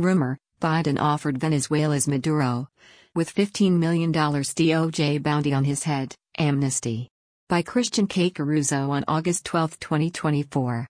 Rumor: Biden offered Venezuela's Maduro, with $15 million DOJ bounty on his head, amnesty. By Christian K. Caruso on August 12, 2024.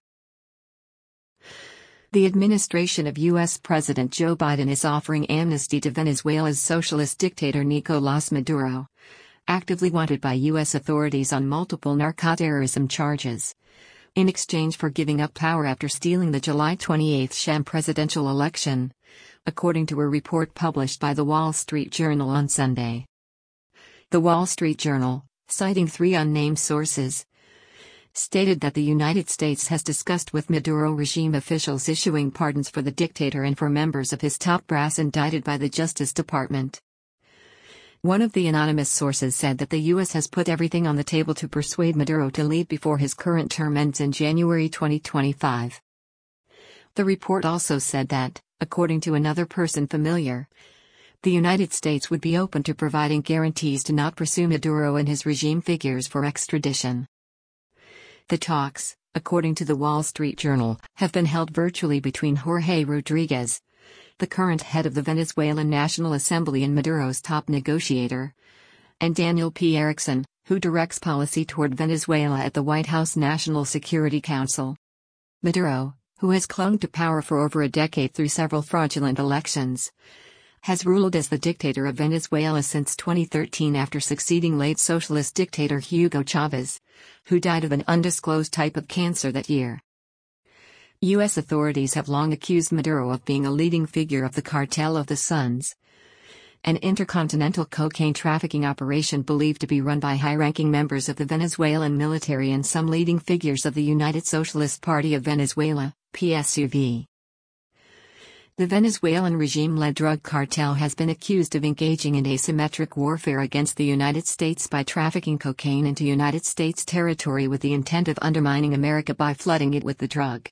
The administration of U.S. President Joe Biden is offering amnesty to Venezuela's socialist dictator Nicolás Maduro, actively wanted by U.S. authorities on multiple narcoterrorism charges, in exchange for giving up power after stealing the July 28 sham presidential election, according to a report published by The Wall Street Journal on Sunday. The Wall Street Journal, citing 3 unnamed sources, stated that the United States has discussed with Maduro regime officials issuing pardons for the dictator and for members of his top brass indicted by the Justice Department. One of the anonymous sources said that the U.S. has put everything on the table to persuade Maduro to leave before his current term ends in January 2025. The report also said that, according to another person familiar, the United States would be open to providing guarantees to not pursue Maduro and his regime figures for extradition. The talks, according to the Wall Street Journal, have been held virtually between Jorge Rodriguez, the current head of the Venezuelan National Assembly and Maduro's top negotiator, and Daniel P. Erickson, who directs policy toward Venezuela at the White House National Security Council. Maduro, who has clung to power for over a decade through several fraudulent elections, has ruled as the dictator of Venezuela since 2013 after succeeding late socialist dictator Hugo Chavez, who died of an undisclosed type of cancer that year. U.S. authorities have long accused Maduro of being a leading figure of the Cartel of the Suns, an intercontinental cocaine trafficking operation believed to be run by high-ranking members of the Venezuelan military and some leading figures of the United Socialist Party of Venezuela, PSUV. The Venezuelan regime-led drug cartel has been accused of engaging in asymmetric warfare against the United States by trafficking cocaine into United States territory with the intent of undermining America by flooding it with the drug.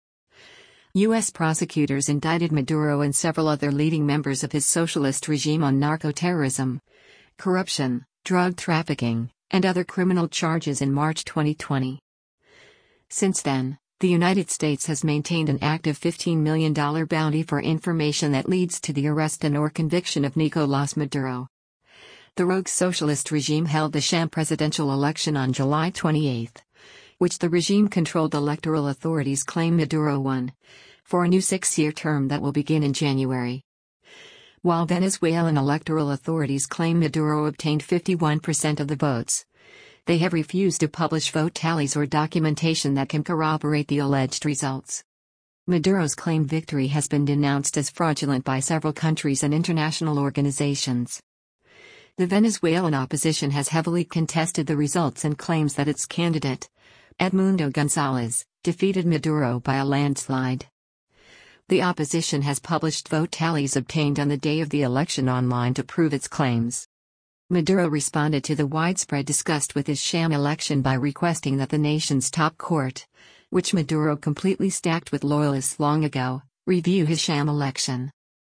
U.S. prosecutors indicted Maduro and several other leading members of his socialist regime on narco-terrorism, corruption, drug trafficking, and other criminal charges in March 2020. Since then, the United States has maintained an active $15 million bounty for information that leads to the arrest and/or conviction of Nicolás Maduro. The rogue socialist regime held the sham presidential election on July 28, which the regime-controlled electoral authorities claim Maduro won, for a new 6-year term that will begin in January. While Venezuelan electoral authorities claim Maduro obtained 51% of the votes, they have refused to publish vote tallies or documentation that can corroborate the alleged results. Maduro's claimed victory has been denounced as fraudulent by several countries and international organizations. The Venezuelan opposition has heavily contested the results and claims that its candidate, Edmundo González, defeated Maduro by a landslide. The opposition has published vote tallies obtained on the day of the election online to prove its claims. Maduro responded to the widespread disgust with his sham election by requesting that the nation's top court, which Maduro completely stacked with loyalists long ago, review his sham election.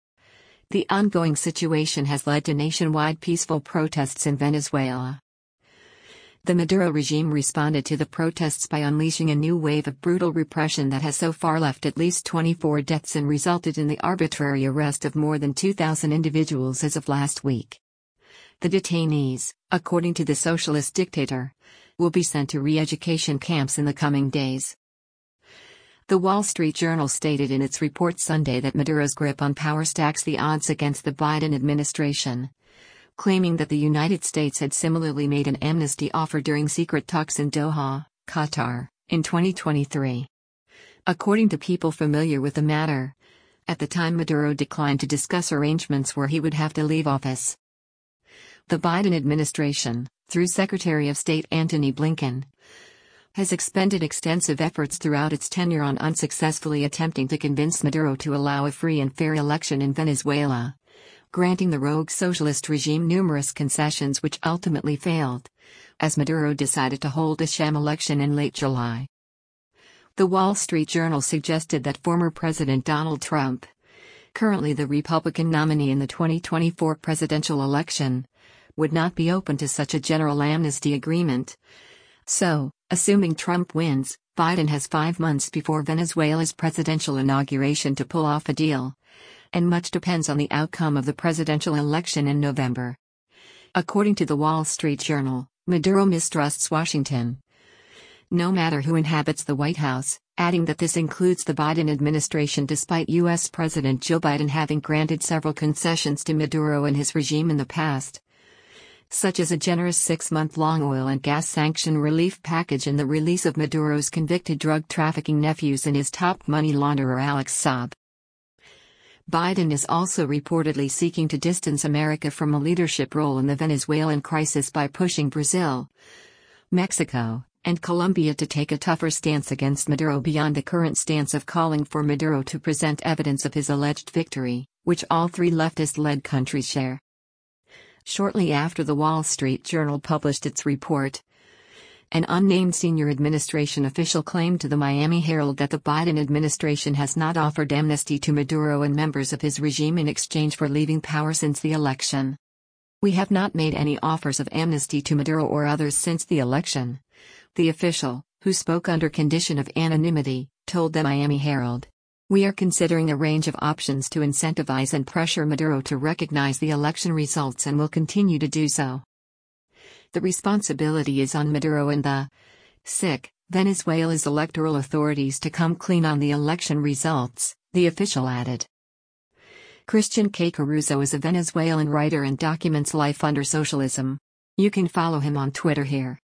The ongoing situation has led to nationwide peaceful protests in Venezuela. The Maduro regime responded to the protests by unleashing a new wave of brutal repression that has so far left at least 24 deaths and resulted in the arbitrary arrest of more than 2,000 individuals as of last week. The detainees, according to the socialist dictator, will be sent to re-education camps in the coming days. The Wall Street Journal stated in its report Sunday that Maduro's grip on power stacks the odds against the Biden administration, claiming that the United States had similarly made an amnesty offer during secret talks in Doha, Qatar, in 2023. According to people familiar with the matter, at the time Maduro declined to discuss arrangements where he would have to leave office. The Biden administration, through Secretary of State Antony Blinken, has expended extensive efforts throughout its tenure on unsuccessfully attempting to convince Maduro to allow a free and fair election in Venezuela, granting the rogue socialist regime numerous concessions which ultimately failed, as Maduro decided to hold a sham election in late July. The Wall Street Journal suggested that former President Donald Trump, currently the Republican nominee in the 2024 presidential election, would not be open to such a general amnesty agreement. So, assuming Trump wins, Biden has 5 months before Venezuela's presidential inauguration to pull off a deal, and much depends on the outcome of the presidential election in November. According to the Wall Street Journal, Maduro mistrusts Washington, no matter who inhabits the White House, adding that this includes the Biden administration despite U.S. President Joe Biden having granted several concessions to Maduro and his regime in the past, such as a generous 6-month-long oil and gas sanction relief package and the release of Maduro's convicted drug trafficking nephews and his top money launderer Alex Saab. Biden is also reportedly seeking to distance America from a leadership role in the Venezuelan crisis by pushing Brazil, Mexico, and Colombia to take a tougher stance against Maduro beyond the current stance of calling for Maduro to present evidence of his alleged victory, which all three leftist-led countries share. Shortly after the Wall Street Journal published its report, an unnamed senior administration official claimed to the Miami Herald that the Biden administration has not offered amnesty to Maduro and members of his regime in exchange for leaving power since the election. "We have not made any offers of amnesty to Maduro or others since the election," the official, who spoke under condition of anonymity, told the Miami Herald. "We are considering a range of options to incentivize and pressure Maduro to recognize the election results and will continue to do so. The responsibility is on Maduro and the Venezuela's electoral authorities to come clean on the election results," the official added. Christian K. Caruso is a Venezuelan writer and documents life under socialism. You can follow him on Twitter here.